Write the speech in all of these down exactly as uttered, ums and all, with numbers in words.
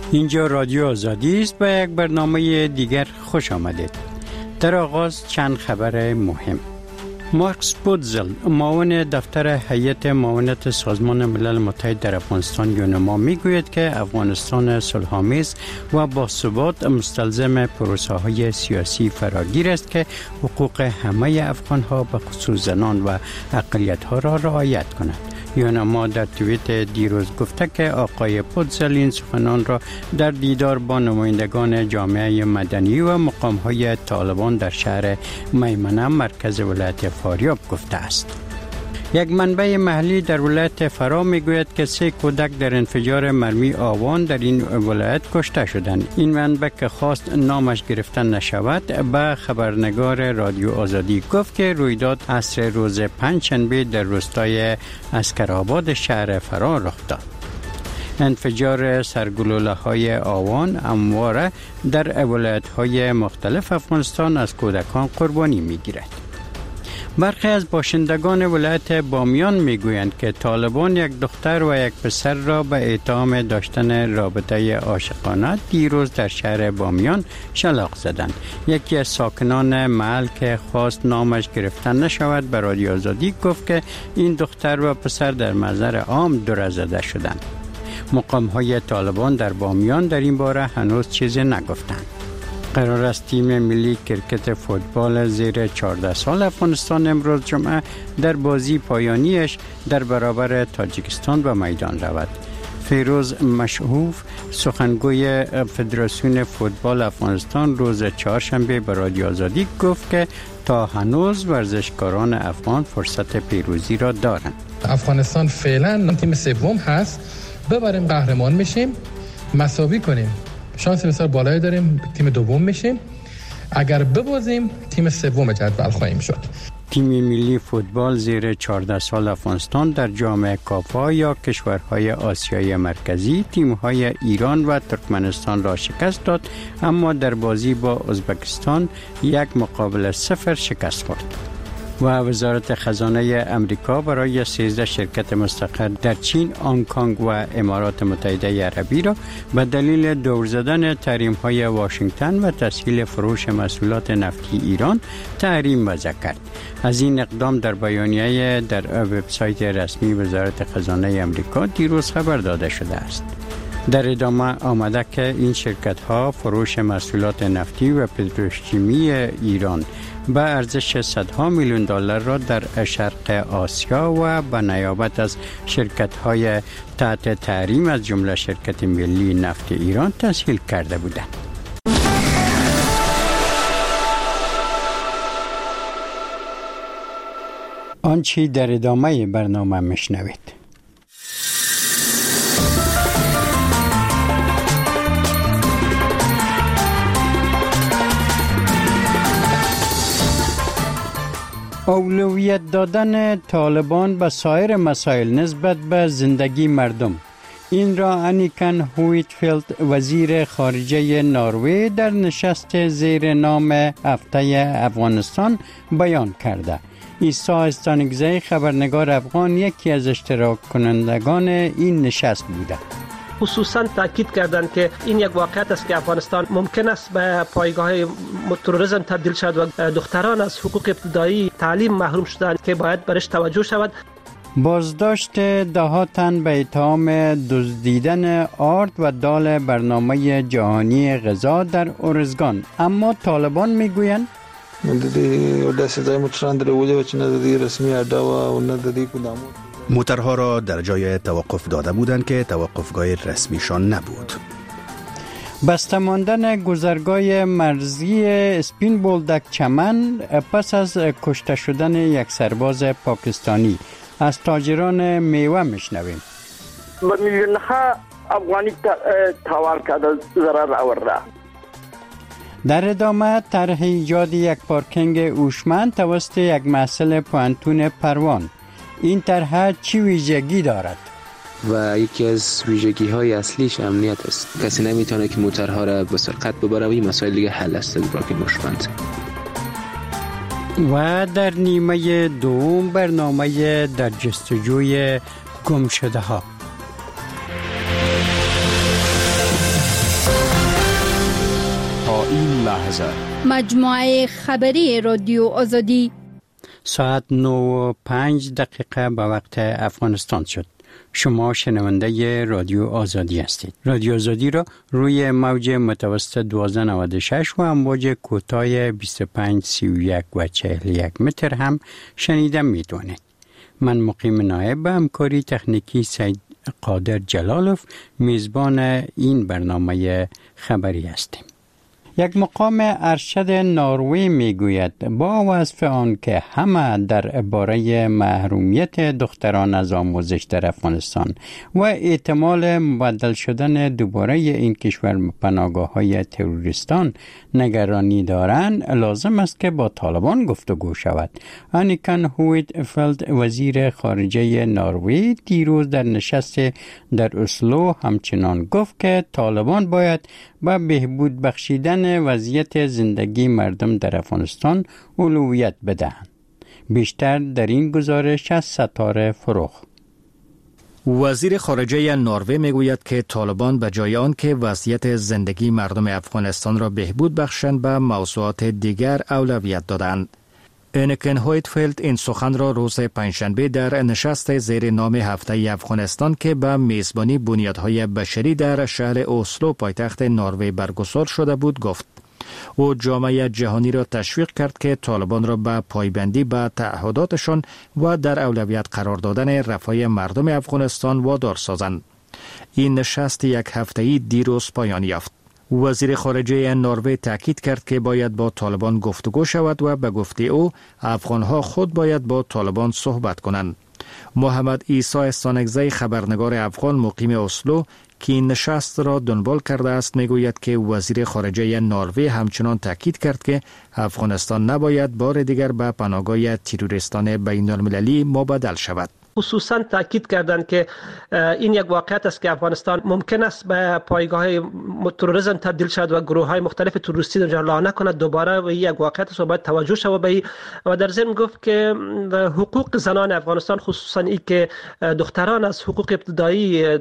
اینجا رادیو آزادی است. به یک برنامه دیگر خوش آمدید. در آغاز چند خبر مهم. مارکس پودزل، معاون دفتر هیئت معاونت سازمان ملل متحد در افغانستان یونما، میگوید که افغانستان صلح‌آمیز و باثبات مستلزم پروسه‌های سیاسی فراگیر است که حقوق همه افغان‌ها به خصوص زنان و اقلیت‌ها را رعایت کند. یونما در توییت دیروز گفته که آقای پودزل این سخنان را در دیدار با نمایندگان جامعه مدنی و مقام‌های طالبان در شهر میمنه مرکز ولایت فاریاب گفته است. یک منبع محلی در ولایت فرا میگوید که سه کودک در انفجار مرمی آوان در این ولایت کشته شدند. این منبع که خواست نامش گرفته نشود به خبرنگار رادیو آزادی گفت که رویداد عصر روز پنجشنبه در روستای اسکرآباد شهر فرا رخ داد. انفجار سرگلوله های آوان همواره در ولایت های مختلف افغانستان از کودکان قربانی می گیرد. برخی از باشندگان ولایت بامیان میگویند که طالبان یک دختر و یک پسر را به اتهام داشتن رابطه عاشقانه دیروز در شهر بامیان شلاق زدند. یکی از ساکنان محل که خواست نامش گرفته نشود به رادیو آزادی گفت که این دختر و پسر در محضر عام دور زده شدند. مقام‌های طالبان در بامیان در این باره هنوز چیزی نگفتند. قرار است تیم ملی کرکت فوتبال زیر چهارده سال افغانستان امروز جمعه در بازی پایانیش در برابر تاجیکستان به میدان رود. فیروز مشهوف، سخنگوی فدراسیون فوتبال افغانستان، روز چهارشنبه به رادیو آزادی گفت که تا هنوز ورزشکاران افغان فرصت پیروزی را دارند. افغانستان فعلا تیم سوم هست، ببریم قهرمان میشیم، مساوی کنیم شانس بسیار بالایی داریم تیم دوم میشیم، اگر ببازیم تیم سوم جدول خواهیم شد. تیم ملی فوتبال زیر چهارده سال افغانستان در جام کافا یا کشورهای آسیای مرکزی تیم‌های ایران و ترکمنستان را شکست داد، اما در بازی با ازبکستان یک مقابل صفر شکست خورد. و وزارت خزانه امریکا برای سیزده شرکت مستقر در چین، هنگ کنگ و امارات متحده عربی را به دلیل دور زدن تحریم‌های واشنگتن و تسهیل فروش محصولات نفتی ایران تحریم وضع کرد. از این اقدام در بیانیه در وبسایت رسمی وزارت خزانه امریکا دیروز خبر داده شده است. در ادامه آمده که این شرکت‌ها فروش محصولات نفتی و پتروشیمی ایران به ارزش صدها میلیون دلار را در شرق آسیا و به نیابت از شرکت‌های تحت تحریم از جمله شرکت ملی نفت ایران تسهیل کرده بودند. آنچه در ادامه برنامه میشنوید. اولویت دادن طالبان به سایر مسائل نسبت به زندگی مردم. این را انیکن هویتفیلد، وزیر خارجه نروژ، در نشست زیر نام هفته افغانستان بیان کرده. عیسی استانگزی، خبرنگار افغان، یکی از اشتراک کنندگان این نشست بوده. خصوصا تاکید کردند که این یک واقعیت است که افغانستان ممکن است به پایگاه تروریسم تبدیل شود و دختران از حقوق ابتدایی تعلیم محروم شدند که باید برش توجه شود. بازداشت ده تن به اتهام دزدیدن آرد و دال برنامه جهانی غذا در ارزگان، اما طالبان میگویند موترها را در جای توقف داده بودند که توقفگاه رسمیشان نبود. بسته ماندن گذرگاه مرزی اسپین بولدک چمن پس از کشته شدن یک سرباز پاکستانی. از تاجران میوه میشنویم. میلیونها افغانی تاوان کرده، ضرر آورده. در ادامه طرح ایجاد یک پارکینگ هوشمند توسط یک محصل پوهنتون پروان. این طرح چی ویژگی دارد؟ و یکی از ویژگی های اصلیش امنیت است. کسی نمیتونه که موترها را به سرقت ببره و این مسائل دیگه حل است از پارکینگ هوشمند. و در نیمه دوم برنامه در جستجوی گم شده ها. این لحظه مجموعه خبری رادیو آزادی ساعت نه و پنج دقیقه به وقت افغانستان شد. شما شنونده رادیو آزادی هستید. رادیو آزادی را روی موج متوسط دوازده نود و شش و امواج کوتاه بیست و پنج سی و یک و چهل و یک متر هم شنیده می دونید. من مقیم نایب به همکاری تکنیکی سید قادر جلالوف میزبان این برنامه خبری هستیم. یک مقام ارشد نروژ میگوید با وصف آن که همه در باره محرومیت دختران از آموزش در افغانستان و احتمال مبدل شدن دوباره این کشور به پناهگاه‌های تروریستان نگرانی دارند، لازم است که با طالبان گفتگو شود. آنیکن هویت فلد وزیر خارجه نروژ دیروز در نشست در اسلو همچنان گفت که طالبان باید با بهبود بخشیدن وضعیت زندگی مردم در افغانستان اولویت بدهند. بیشتر در این گزارش از ستاره فروغ. وزیر خارجه نروژ میگوید که طالبان به جای آن که وضعیت زندگی مردم افغانستان را بهبود بخشند به موضوعات دیگر اولویت دادند. انیکن هویتفلد این سخن را روز پنجشنبه در نشست زیر نام هفته افغانستان که به میزبانی بنیادهای بشری در شهر اسلو پایتخت نروژ برگزار شده بود گفت. او جامعه جهانی را تشویق کرد که طالبان را به پایبندی به تعهداتشان و در اولویت قرار دادن رفاه مردم افغانستان وادار سازند. این نشست یک هفته‌ای دیروز پایان یافت. وزیر خارجه نروژ تاکید کرد که باید با طالبان گفتگو شود و به گفته او افغانها خود باید با طالبان صحبت کنند. محمد عیسی استانکزی خبرنگار افغان مقیم اسلو که این نشست را دنبال کرده است میگوید که وزیر خارجه نروژ همچنان تاکید کرد که افغانستان نباید بار دیگر به پناهگاه تروریستان بین المللی مبادل شود. خصوصا تاکید کردند که این یک واقعیت است که افغانستان ممکن است به پایگاه تروریسم تبدیل شود و گروه های مختلف تروریستی در جا نکند دوباره، و این یک واقعیت است و باید توجه شود به. و در ضمن گفت که حقوق زنان افغانستان، خصوصا این که دختران از حقوق ابتدایی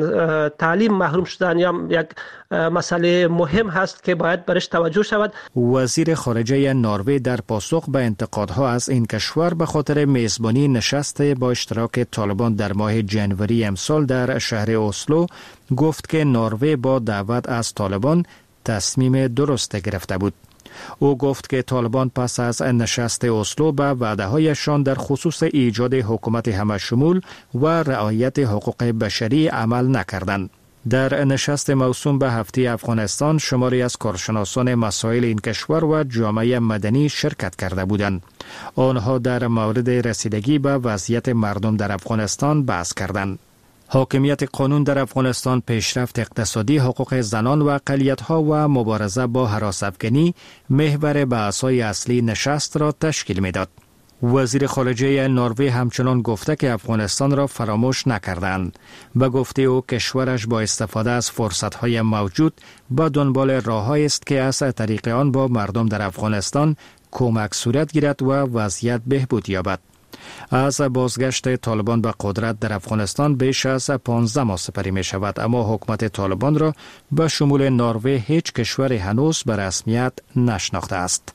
تعلیم محروم شدن، یا یک مسئله مهم هست که باید برش توجه شود. وزیر خارجه نروژ در پاسخ به انتقادها از این کشور به خاطر میزبانی نشست با اشتراک طالبان در ماه جنوری امسال در شهر اسلو گفت که نروژ با دعوت از طالبان تصمیم درست گرفته بود. او گفت که طالبان پس از نشست اسلو به وعده‌هایشان در خصوص ایجاد حکومت همه‌شمول و رعایت حقوق بشری عمل نکردند. در نشست موسوم به هفته افغانستان شماری از کارشناسان مسائل این کشور و جامعه مدنی شرکت کرده بودند. آنها در مورد رسیدگی به وضعیت مردم در افغانستان بحث کردند. حاکمیت قانون در افغانستان، پیشرفت اقتصادی، حقوق زنان و اقلیت‌ها و مبارزه با هراس‌افکنی محور بحث‌های اصلی نشست را تشکیل می‌داد. وزیر خارجه نروژ همچنان گفته که افغانستان را فراموش نکردند. به گفته او کشورش با استفاده از فرصت‌های موجود به دنبال راه‌هایی است که از طریق آن با مردم در افغانستان کمک صورت گیرد و وضعیت بهبود یابد. از بازگشت طالبان به قدرت در افغانستان بیش از پانزده ماه سپری می شود، اما حکومت طالبان را به شمول نروژ هیچ کشور هنوز به رسمیت نشناخته است.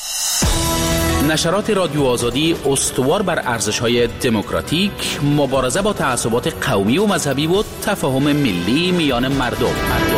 نشرات رادیو آزادی استوار بر ارزش‌های دموکراتیک، مبارزه با تعصبات قومی و مذهبی و تفاهم ملی میان مردم.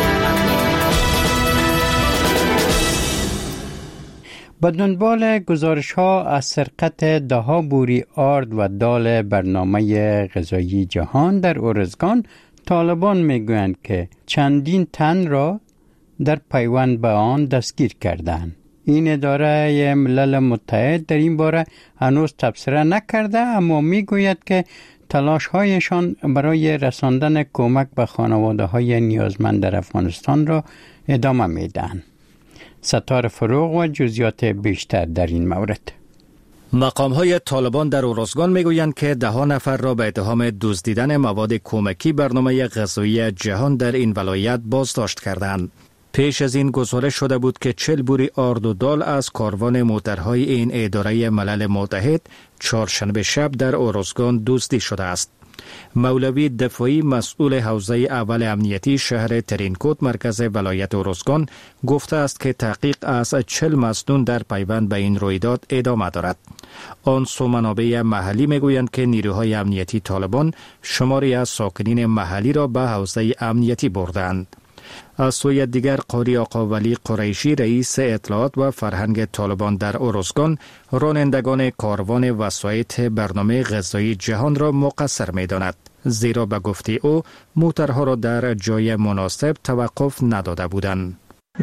با دنبال گزارش‌ها از سرقت ده‌ها بوری آرد و دال برنامه غذایی جهان در ارزگان، طالبان میگویند که چندین تن را در پیوند به آن دستگیر کردند. این اداره ملل متحد در این باره هنوز تبصره نکرده، اما میگوید که تلاش‌هایشان برای رساندن کمک به خانواده‌های نیازمند در افغانستان را ادامه میدهند. ستاره فروغ و جزئیات بیشتر در این مورد. مقام‌های طالبان در اورزگان میگویند که ده ها نفر را به اتهام دزدیدن مواد کمکی برنامه غذایی جهان در این ولایت بازداشت کردند. پیش از این گزارش شده بود که چهل بوری آرد و دال از کاروان موترهای این اداره ملل متحد چهارشنبه شب در اورزگان دزدی شده است. مولوی دفاعی مسئول حوزه اول امنیتی شهر ترینکوت مرکز ولایت ارزگان گفته است که تحقیق از چهل مصدوم در پیوند به این رویداد ادامه دارد. آن سو منابع محلی میگویند که نیروهای امنیتی طالبان شماری از ساکنین محلی را به حوزه امنیتی بردند. از سوی دیگر قاری آقا ولی قریشی رئیس اطلاعات و فرهنگ طالبان در ارزگان رانندگان کاروان وسایط برنامه غذایی جهان را مقصر می داند. زیرا به گفته او موترها را در جای مناسب توقف نداده بودند.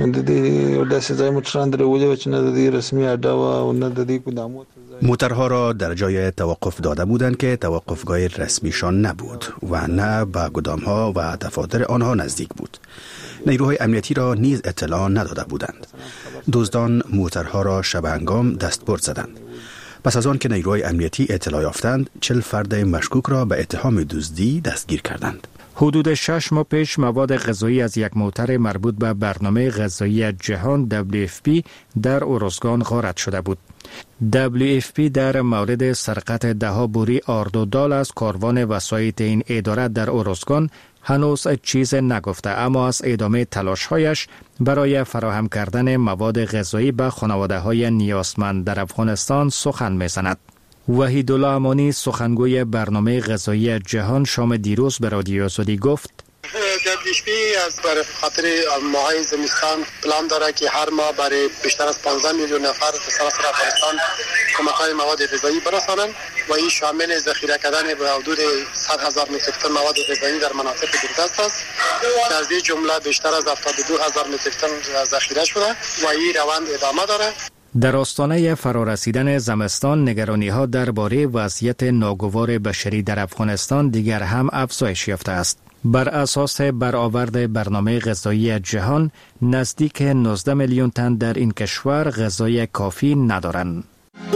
موترها را در جای توقف داده بودند که توقفگاه رسمیشان نبود و نه به گدامها و دفاتر آنها نزدیک بود. نیروهای امنیتی را نیز اطلاع نداده بودند. دزدان موترها را شبهنگام دستبرد زدند. پس از آن که نیروهای امنیتی اطلاع یافتند، چهل فرد مشکوک را به اتهام دزدی دستگیر کردند. حدود شش ماه پیش مواد غذایی از یک موتر مربوط به برنامه غذایی جهان دبلیو اف پی در ارزگان غارت شده بود. دبلیو اف پی در مورد سرقت دهها بوری آرد و دال از کاروان وسایط این اداره در ارزگان هنوز چیز نگفته، اما از ادامه تلاش‌هایش برای فراهم کردن مواد غذایی به خانواده‌های نیازمند در افغانستان سخن می‌زند. وحیدالله امانی سخنگوی برنامه غذایی جهان شام دیروز به رادیو آزادی گفت: دبلیو اف پی از برای خاطر ماهای زمستان پلان داره که هر ماه برای بیشتر از پانزده میلیون نفر در سراسر افغانستان کمک‌های مواد غذایی برسانند و این شامل ذخیره کردن به حدود صد هزار متریک تن مواد غذایی در مناطق دوردست است که از این جمله بیشتر از هفتاد و دو هزار متریک تن ذخیره شده و این روند ادامه داره. در آستانه فرارسیدن زمستان نگرانی‌ها درباره وضعیت ناگوار بشری در افغانستان دیگر هم افزایش یافته است. بر اساس برآورد برنامه غذایی جهان نزدیک نوزده میلیون تن در این کشور غذای کافی ندارند.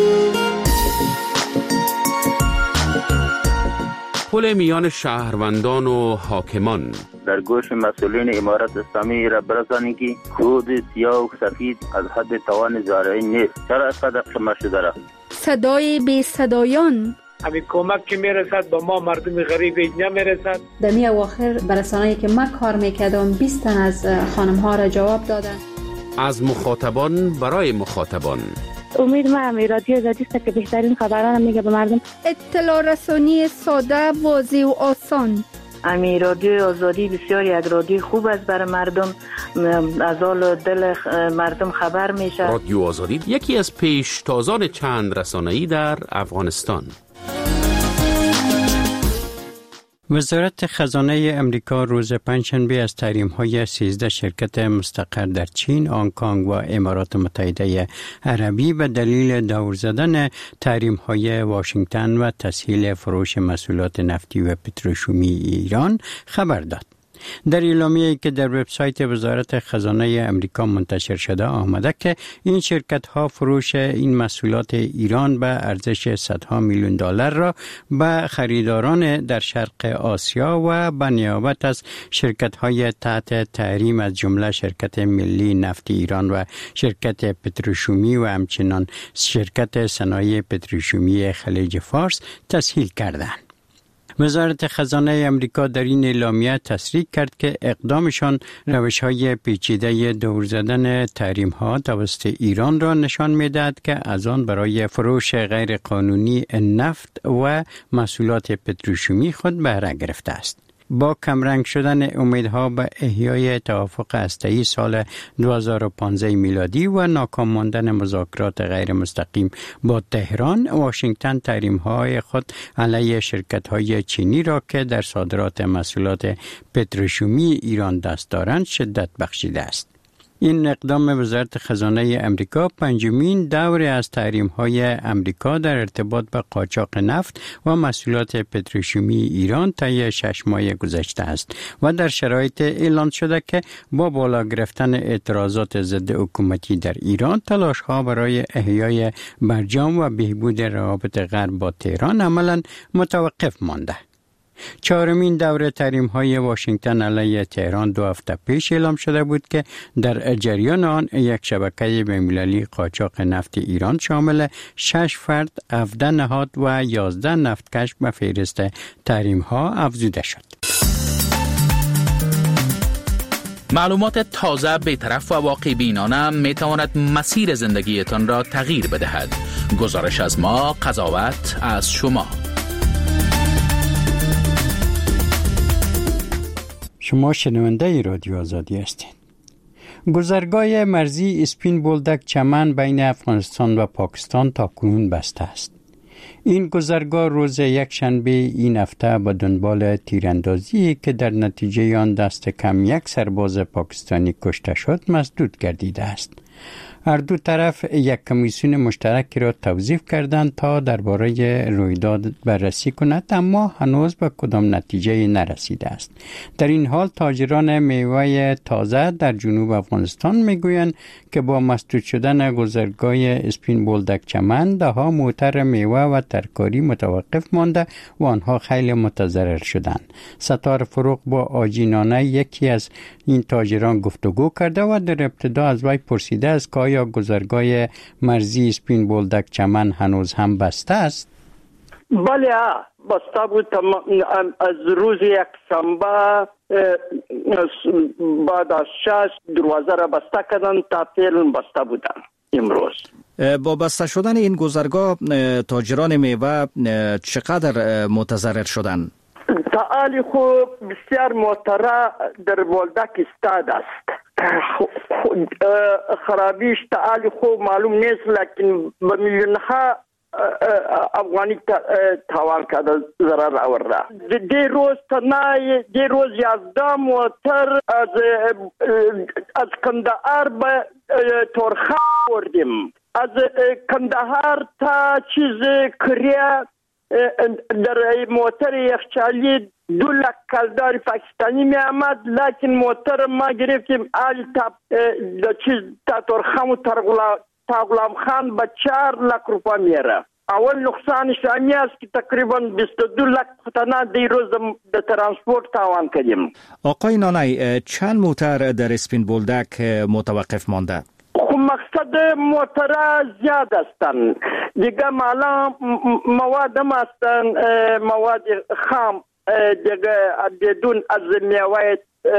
پل میان شهروندان و حاکمان در گوش مسئولین امارت اسلامی را برسانید که کود سیاه و سفید از حد توان زارعی نیست. چرا اینقدر خمه شده را؟ صدای بی صدایان همین کمک که میرسد با ما مردم غریب نمیرسد. در می اواخر برسانه‌ای که من کار میکردم بیست تن از خانم ها را جواب دادن. از مخاطبان برای مخاطبان. امید ما امی رادیو آزادی است که بهترین خبران میگه به مردم. اطلاع رسانی ساده، واضح و آسان. امی رادیو آزادی بسیار یک رادیو خوب است برای مردم، از حال دل مردم خبر میشه. رادیو آزادی یکی از پیشتازان چند رسانه‌ای در افغانستان. وزارت خزانه امریکا روز پنجشنبه از تحریم‌های سیزده شرکت مستقر در چین، هنگ کنگ و امارات متحده عربی به دلیل دور زدن تحریم‌های واشنگتن و تسهیل فروش محصولات نفتی و پتروشیمی ایران خبر داد. در اعلامیه‌ای که در وبسایت وزارت خزانه امریکا منتشر شده آمده که این شرکت‌ها فروش این محصولات ایران به ارزش صدها میلیون دلار را به خریداران در شرق آسیا و به نیابت از شرکت‌های تحت تحریم از جمله شرکت ملی نفت ایران و شرکت پتروشیمی و همچنین شرکت صنایع پتروشیمی خلیج فارس تسهیل کردند. وزارت خزانه امریکا در این اعلامیه تصریح کرد که اقدامشان روش‌های پیچیده دور زدن تحریم‌ها توسط ایران را نشان می‌دهد که از آن برای فروش غیر قانونی نفت و محصولات پتروشیمی خود بهره گرفته است. با کمرنگ شدن امیدها به احیای توافق هسته‌ای سال دو هزار و پانزده میلادی و ناکام ماندن مذاکرات غیر مستقیم با تهران، واشنگتن تحریم‌های خود علیه شرکت‌های چینی را که در صادرات محصولات پتروشیمی ایران دست دارند شدت بخشیده است. این اقدام وزارت خزانه امریکا پنجمین دور از تحریم‌های امریکا در ارتباط با قاچاق نفت و محصولات پتروشیمی ایران طی شش ماه گذشته است و در شرایط اعلان شده که با بالا گرفتن اعتراضات ضد حکومتی در ایران، تلاش‌ها برای احیای برجام و بهبود روابط غرب با تهران عملاً متوقف مانده. چهارمین دوره تحریم‌های واشنگتن علیه تهران دو هفته پیش اعلام شده بود که در جریان آن یک شبکه بین‌المللی قاچاق نفت ایران شامل شش فرد، هفده نهاد و یازده نفتکش به فهرست تحریم‌ها افزوده شد. معلومات تازه، بی‌طرف و واقع بینانه می تواند مسیر زندگیتان را تغییر بدهد. گزارش از ما، قضاوت از شما. شما شنونده رادیو آزادی هستید. گذرگاه مرزی اسپین بولدک چمن بین افغانستان و پاکستان تاکنون بسته است. این گذرگاه روز یک شنبه این هفته به دنبال تیراندازی که در نتیجه آن دست کم یک سرباز پاکستانی کشته شد مسدود گردیده است. هر دو طرف یک کمیسیون مشترکی را توظیف کردند تا درباره رویداد بررسی کند، اما هنوز به کدام نتیجه نرسیده است. در این حال تاجران میوه تازه در جنوب افغانستان میگویند که با مسدود شدن گذرگاه اسپین بولدک چمن دهها موتر میوه و ترکاری متوقف مانده و آنها خیلی متضرر شدند. ستار فروغ با آجینانه یکی از این تاجران گفتگو کرده و در ابتدا از وی پرسیده است که آیا گذرگاه مرزی اسپین بولدک چمن هنوز هم بسته است؟ بله بسته بود. از روز یک شنبه بعد از شش دروازه را بسته کردن تا فعلا بسته بودن. امروز با بسته شدن این گذرگاه تاجران میوه چقدر متضرر شدند؟ تعالی خوب بسیار موتره در بولدک استاد است. خرابیش تعالی خوب معلوم نیست، لیکن به میلیون ها افغانی تاوان کرده، ضرر آورده. دی روز تنهای دی روز یازده موتر از از کندهار به تورخم بردیم. از کندهار تا چیز کریه در موتر یخچالی دو لک کلدار پاکستانی می آمد، لیکن موتر ما گرفتیم آل تا چیز تا تورخم و تا غلام خان به چهار لک روپا میره. اول نقصانش همی است که تقریبا بیست و دو لک فتنه دی روز در ترانسپورت تاوان کردیم. آقای نانای، چند موتر در اسپین بولدک متوقف مانده؟ خب مقصد موتر زیاد هستن دیگه، مالا مواد هم هستن، مواد خام دیگه بدون از میوه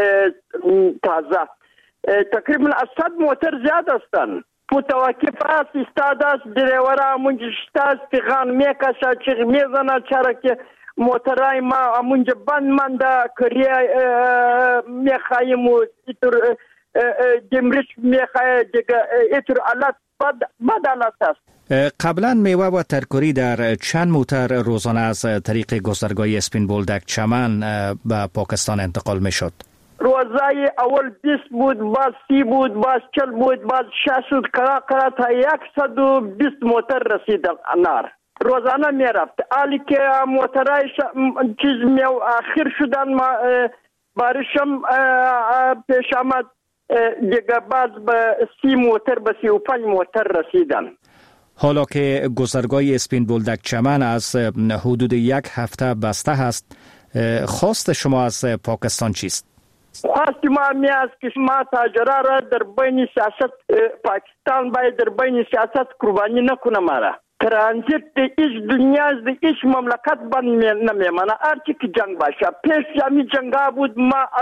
تازه. تقریبا از صد موتر زیاد هستن. متوقف است، استاد است، دریورا منجا شتاست، پیغان میکشا چیغ میزنه، چرا که موترهای ما منجا بند منده، کریه میخواییم و ایتر دمرش میخواه دیگه، ایتر علت بد علت است. قبلا میوه و ترکاری در چند موتر روزانه از طریق گذرگاه اسپین بولدک چمن به پاکستان انتقال میشد؟ روزای اول بیست بود، باز سی بود، باز چل بود، باز شش بود، کرا کرا تا یکصد و بیست موتر رسید انار روزانه میرفت. حالی که موترهای چیز میو آخر شدن، ما بارشم پیش آمد دیگه، باز به سی موتر به سی و پنج موتر رسیدن. حالا که گذرگاه اسپین بولدک چمن از حدود یک هفته بسته هست، خواست شما از پاکستان چیست؟ خواست ما می است که ما تاجرها را در بین سیاست پاکستان باید در بین سیاست قربانی نکنه. مارا ترانزیت ایش دنیا از ایش مملکت بند نمیمانه. هرچی که جنگ باشه، پیش همی جنگا بود، ما از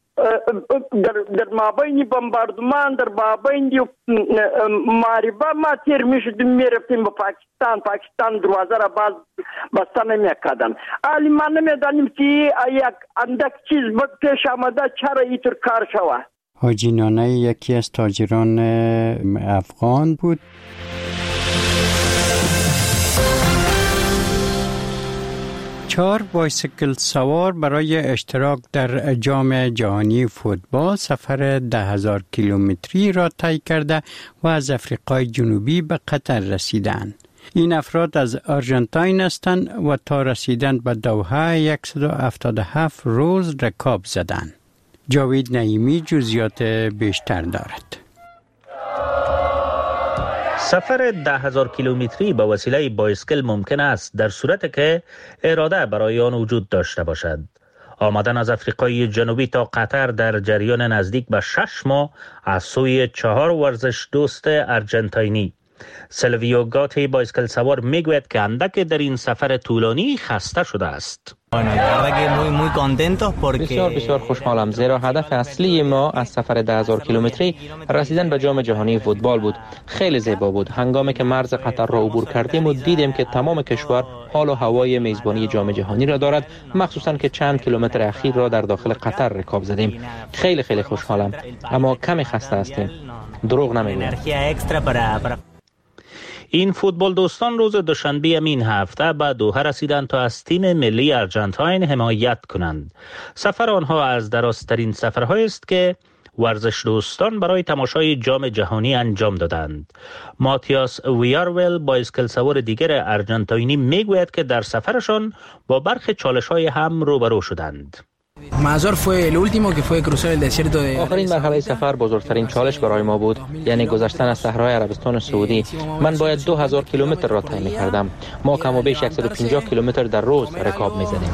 در در مابین بمباردمان، در مابین معربه ما تیر میشدیم میرفتیم به پاکستان. پاکستان دروازه را باز بسته نمیکردن. حالی ما نمیدانیم که یک اندک چیز پیش آمده چرا اینطور کار شوه. حاجی نانه یکی از تاجران افغان بود. چهار بایسیکل سوار برای اشتراک در جام جهانی فوتبال سفر ده هزار کیلومتری را طی کرده و از افریقای جنوبی به قطر رسیدند. این افراد از آرژانتین هستند و تا رسیدن به دوحه صد و هفتاد و هفت روز رکاب زدند. جاوید نعیمی جزئیات بیشتر دارد. سفر ده هزار کیلومتری به وسیله بایسکل ممکن است در صورتی که اراده برای آن وجود داشته باشد. آمدن از افریقای جنوبی تا قطر در جریان نزدیک به شش ماه از سوی چهار ورزش دوست ارژانتینی. سلویو گاتی بایسکل سوار میگوید که اندک در این سفر طولانی خسته شده است. بسیار بسیار خوشحالم، زیرا هدف اصلی ما از سفر ده هزار کیلومتری رسیدن به جام جهانی فوتبال بود. خیلی زیبا بود. هنگامی که مرز قطر را عبور کردیم و دیدیم که تمام کشور حال و هوای میزبانی جام جهانی را دارد، مخصوصا که چند کیلومتر اخیر را در داخل قطر رکاب زدیم. خیلی خیلی خوشحالم، اما کمی خسته هستیم. دروغ نمیگویم. این فوتبال دوستان روز دوشنبه این هفته به دوحه رسیدند تا از تیم ملی ارژانتین حمایت کنند. سفر آنها از درازترین سفرهایی است که ورزش دوستان برای تماشای جام جهانی انجام دادند. ماتیاس ویارول بایسکل سوار دیگر ارژانتینی میگوید که در سفرشان با برخی چالش‌های هم روبرو شدند. آخرین مرحله سفر بزرگترین چالش برای ما بود، یعنی گذشتن از صحرای عربستان سعودی. من باید دو هزار کیلومتر را طی کردم. ما کم و بیش صد و پنجاه کیلومتر در روز رکاب می‌زدیم.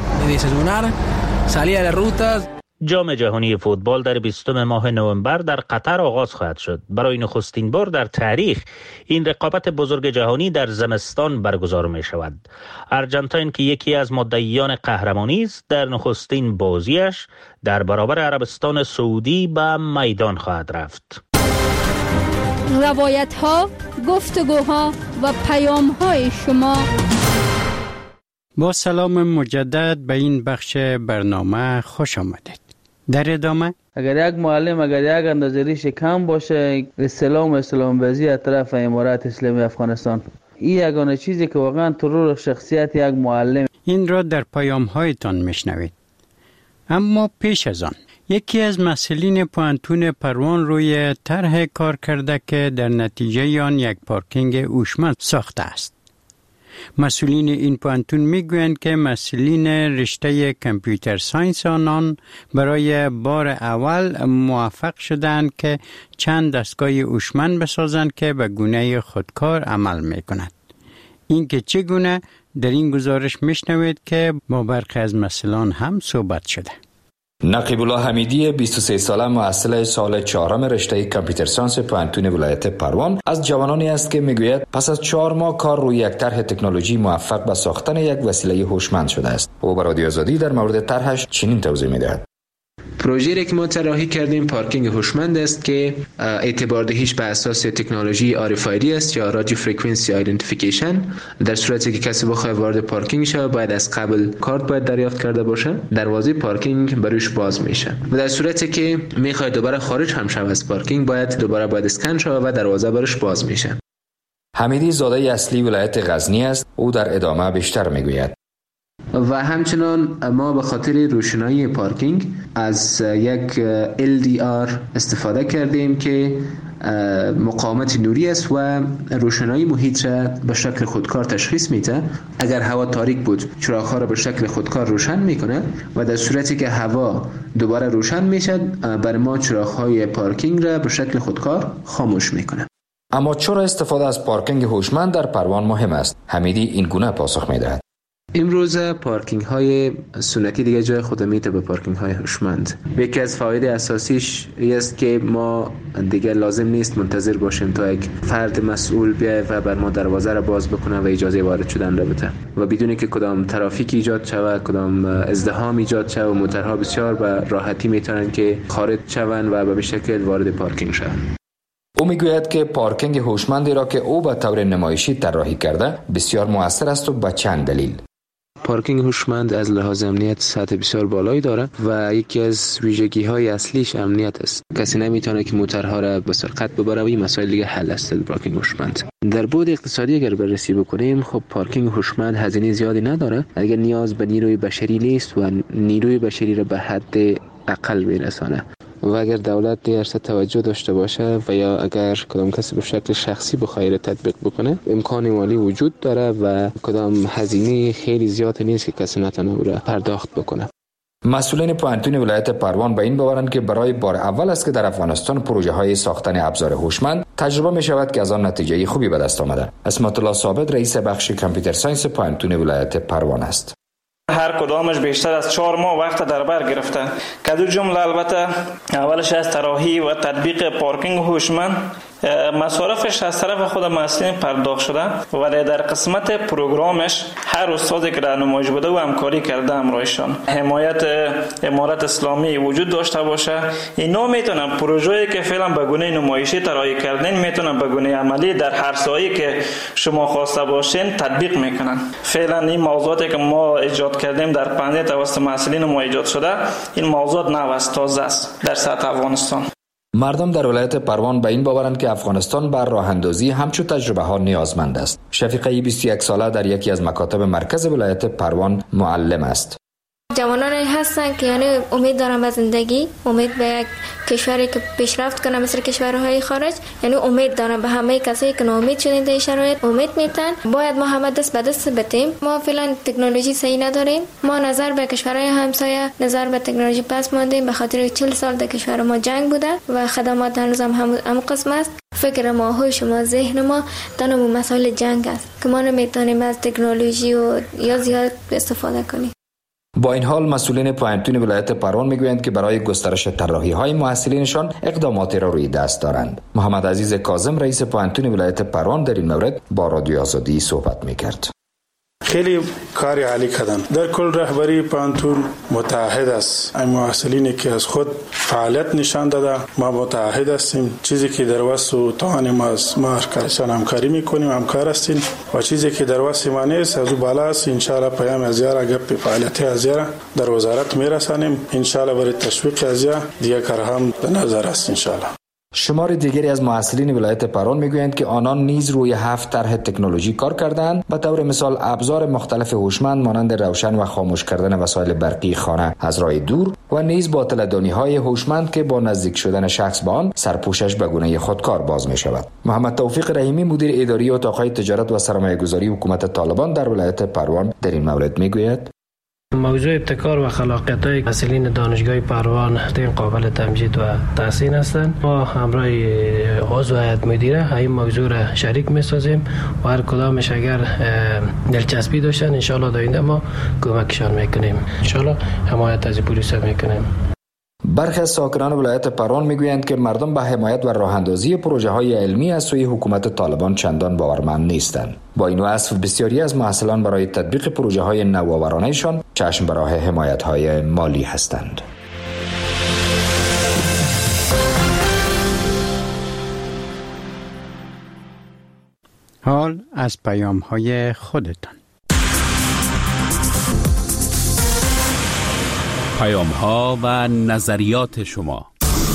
جام جهانی فوتبال در بیستم ماه نوامبر در قطر آغاز خواهد شد. برای نخستین بار در تاریخ این رقابت بزرگ جهانی در زمستان برگزار می شود. ارژانتین که یکی از مدعیان قهرمانی است، در نخستین بازیش در برابر عربستان سعودی به میدان خواهد رفت. روایت ها، گفتگوها و پیام های شما. با سلام مجدد به این بخش برنامه خوش آمدید. در ادامه اگر یک معلم اگر یک اندازه ریش کم باشه، اسلام اسلام بازی از طرف امارات اسلامی افغانستان، این یگانه چیزی که واقعا ترور شخصیت یک معلم. این را در پیام هایتان میشنوید. اما پیش از آن یکی از مسئولین پوانتون پروان روی طرح کار کرده که در نتیجه آن یک پارکینگ هوشمند ساخته است. مسئولین این پوانتون میگویند که مسئولین رشته کامپیوتر ساینس آنان برای بار اول موفق شدند که چند دستگاه هوشمند بسازند که به گونه خودکار عمل میکند. این که چگونه در این گزارش میشنوید که با برخی از مسئولان هم صحبت شده. نقیب الله حمیدی بیست و سه ساله محصل سال چهارم رشته کامپیوتر ساینس پوانتون ولایت پروان از جوانانی است که میگوید پس از چهار ماه کار روی یک طرح تکنولوژی موفق به ساختن یک وسیله هوشمند شده است. او به رادیو آزادی در مورد طرحش چنین توضیح میدهد. پروژه‌ای که ما طراحی کردیم پارکینگ هوشمند است که اعتبار دهیش به اساس تکنولوژی آر اف آی دی است یا رادیو فرکانسی آیدنتیفیکیشن. در صورتی که کسی بخواد وارد پارکینگ شه باید از قبل کارت باید دریافت کرده باشه، دروازه پارکینگ بروش باز میشه و در صورتی که میخواد دوباره خارج هم شه از پارکینگ باید دوباره باید اسکن شه و دروازه بروش باز میشه. حمیدی زاده اصلی ولایت غزنی است. او در ادامه بیشتر میگوید. و همچنان ما به خاطر روشنایی پارکینگ از یک ال دی آر استفاده کردیم که مقاومت نوری است و روشنایی محیط را به شکل خودکار تشخیص میده. اگر هوا تاریک بود چراغ‌ها را به شکل خودکار روشن میکنه و در صورتی که هوا دوباره روشن میشه بر ما چراغ‌های پارکینگ را به شکل خودکار خاموش میکنه. اما چرا استفاده از پارکینگ هوشمند در پروان مهم است؟ حمیدی این گونه پاسخ میدهد. امروز پارکینگ های سنتی دیگه جای خود میده به پارکینگ های هوشمند. یکی از فواید اساسیش است که ما دیگه لازم نیست منتظر باشیم تا یک فرد مسئول بیاد و بر ما دروازه را باز بکنه و اجازه وارد شدن را بده و بدون که کدام ترافیک ایجاد شود، کدام ازدحام ایجاد شود و موتورها بسیار به راحتی میتونن که خارج شوند و به شکل وارد پارکینگ شوند. او میگوید که پارکینگ هوشمندی را که او به طور نمایشی طراحی کرده بسیار مؤثر است و به چند دلیل. پارکینگ هوشمند از لحاظ امنیت سطح بسیار بالایی داره و یکی از ویژگی های اصلیش امنیت است. کسی نمیتونه که موتورها را به سرقت ببره و این مسائل دیگه حل است. پارکینگ هوشمند در بعد اقتصادی اگر بررسی بکنیم، خب پارکینگ هوشمند هزینه زیادی نداره. اگر نیاز به نیروی بشری نیست و نیروی بشری را به حد اقل میرسانه و اگر دولت درست توجه داشته باشه و یا اگر کدام کسی به شکل شخصی بخواد تطبیق بکنه، امکان مالی وجود داره و کدام هزینه خیلی زیاد نیست که کسی نتونه اون را پرداخت بکنه. مسئولین پوهنتون ولایت پروان به این باورند که برای بار اول است که در افغانستان پروژه های ساختن ابزار هوشمند تجربه می شود که از آن نتیجه خوبی به دست آمده. اسمت الله ثابت رئیس بخش کامپیوتر ساینس پوهنتون ولایت پروان است. هر کدامش بیشتر از چهار ماه وقت در بر گرفته. که دو جمله البته اولش از طراحی و تطبیق پارکینگ هوشمند، مصارفش از طرف خود مسئولین پرداخت شده، ولی در قسمت پروگرامش هر استادی که در نمایش بوده و همکاری کرده همراهشان حمایت امارت اسلامی وجود داشته باشه. اینا میتونن پروژه‌ای که فعلا به گونه نمایشی طراحی کردن میتونن به گونه عملی در هر سایه‌ای که شما خواسته باشین تطبیق میکنن. فعلا این موضوعاتی که ما ایجاد کردیم در پنجه توسط مسئولین ما ایجاد شده، این موضوعات نو است، تازه است در سطح افغانستان. مردم در ولایت پروان به این باورند که افغانستان بر راه اندازی همچون تجربه ها نیازمند است. شفیقه بیست و یک ساله در یکی از مکاتب مرکز ولایت پروان معلم است. جوانانی هستن که یعنی امید دارن به زندگی، امید به یک کشوری که پیشرفت کنه مثل کشورهای خارج، یعنی امید دارن به همه کسایی که ناامید شدن در شرایط امید میتن. باید ما همه دست به دست بدیم. ما فعلا تکنولوژی صحیح نداریم. ما نظر به کشورهای همسایه، نظر به تکنولوژی پس ماندیم به خاطر چهل سال در کشور ما جنگ بوده و خدمات هنوز هم هم قسم است. فکر ما، هوش ما، ذهن ما تنها مسائل جنگ است که ما نمیتونیم از تکنولوژی و یا زیاد استفاده کنیم. با این حال مسئولین پوهنتون ولایت پروان میگویند که برای گسترش طراحی های محصلینشان اقداماتی را روی دست دارند. محمد عزیز کاظم رئیس پوهنتون ولایت پروان در این مورد با رادیو آزادی صحبت میکرد. خیلی کاری عالی کردن. در کل رهبری پوهنتون متحد است. این محصلینی که از خود فعالیت نشان داده، ما متحد هستیم. چیزی که در وسط و توان ما است، ما کارشان همکاری میکنیم، همکار هستیم و چیزی که در وسط ما نیست از بالا است. ان شاء الله پیام ازیار گپ فعالیت ازیار در وزارت میرسانیم. ان شاء الله برای تشویق ازیار دیگه کار هم به نظر است ان شاء الله. شمار دیگری از محصلین ولایت پروان میگویند که آنان نیز روی هفت طرح تکنولوژی کار کردند. به طور مثال ابزار مختلف هوشمند مانند روشن و خاموش کردن وسایل برقی خانه از راه دور و نیز باطل‌دانی‌های هوشمند که با نزدیک شدن شخص به آن سرپوشش به گونه خودکار باز می شود. محمد توفیق رحیمی مدیر اداری اتاق‌های تجارت و سرمایه‌گذاری حکومت طالبان در ولایت پروان در این مورد میگوید: موضوع ابتکار و خلاقیت‌های مسئولین دانشگاه پروان این قابل تمجید و تحسین هستند. ما همراه عضو هیئت مدیره این موضوع را شریک می‌سازیم و هر کدامش اگر دلچسبی داشتن ان شاء الله آینده ما کمکشان میکنیم. ان شاء الله حمایت از پلیس میکنیم. برخی از ساکنان ولایت پروان میگویند که مردم به حمایت و راه اندازی پروژه های علمی از سوی حکومت طالبان چندان باورمند نیستند. با این وصف بسیاری از محصلان برای تطبیق پروژه های نوآورانه‌شان چشم به راه حمایت های مالی هستند. حال از پیام های خودتان. پیام ها و نظریات شما.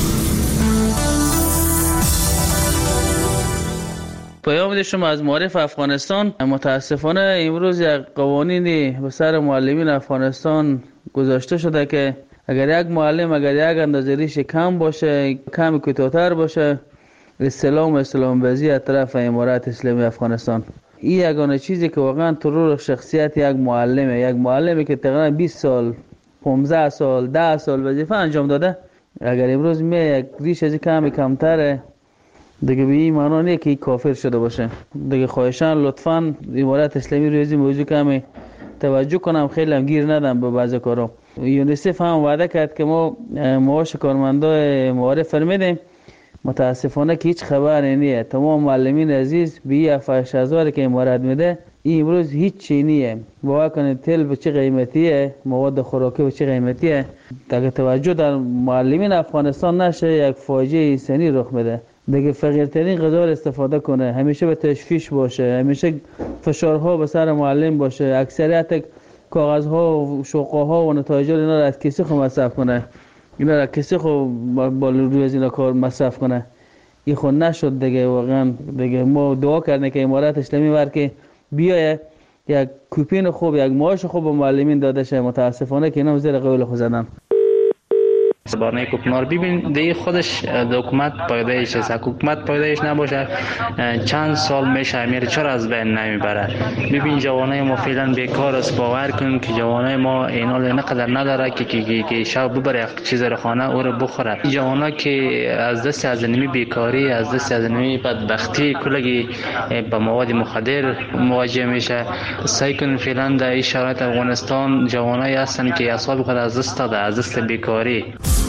پیام شما از معارف افغانستان. متاسفانه امروز یک قوانینی به سر معلمین افغانستان گذاشته شده که اگر یک معلم اگر یک اندازه ریش کم باشه، کم کوتاه‌تر باشه، استلام استلام بازی از طرف امارت اسلامی افغانستان. این یگانه چیزی که واقعا ترور شخصیت یک معلمه، یک معلمی که تقریبا بیست سال پانزده سال ده سال وظیفه انجام داده، اگر امروز می یک ریش از کم کمتره دیگه به این معنا نیست که کافر شده باشه. دیگه خواهشان لطفاً امارت اسلامی روی این موضوع کمی توجه کنم، خیلی هم گیر ندم به بعضی کارا. یونیسف هم وعده کرد که ما معاش کارمندای معارف فرمیدیم، متاسفانه که هیچ خبری نیست. تمام معلمین عزیز به هفتاد هزار که امارت میده این امروز هیچ چی نیست. باور کنید تل به چه قیمتیه، مواد خوراکی به چه قیمتیه. اگه توجه در معلمین افغانستان نشه یک فاجعه انسانی رخ میده. دیگه فقیرترین غذا استفاده کنه، همیشه به تشویش باشه، همیشه فشارها به سر معلم باشه، اکثریت کاغذها و شوقها و نتایج اینا را از کسی خود مصرف کنه، اینا را کسی خود با روی از اینا کار مصرف کنه. این خود نشد دیگه. واقعا دیگه ما دعا کردیم که امارت اسلامی ور که بیایه یک کوپین خوب، یک معاش خوب به معلمین داده شه. متاسفانه که اینا زیر قول خود زدن. برنامه کوپنار ببین دیگه خودش حکومت پایدایش است. حکومت پایدایش نباشه چند سال میشه میره چرا از بین نمیبره. ببین جوانای ما فعلا بیکار است. باور کن که جوانای ما اینا نقدر نداره که که که شب ببره چیز رو خانه او رو بخوره. جوانا که از دست از نمی بیکاری از دست از نمی بدبختی کلگی با مواد مخدر مواجه میشه. سعی کن فعلا در این شرایط افغانستان جوانایی هستن که اعصاب خود از دست داده از دست بیکاری.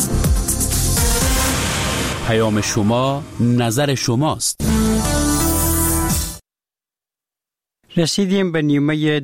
پیام شما نظر شماست. رسیدیم به نیمه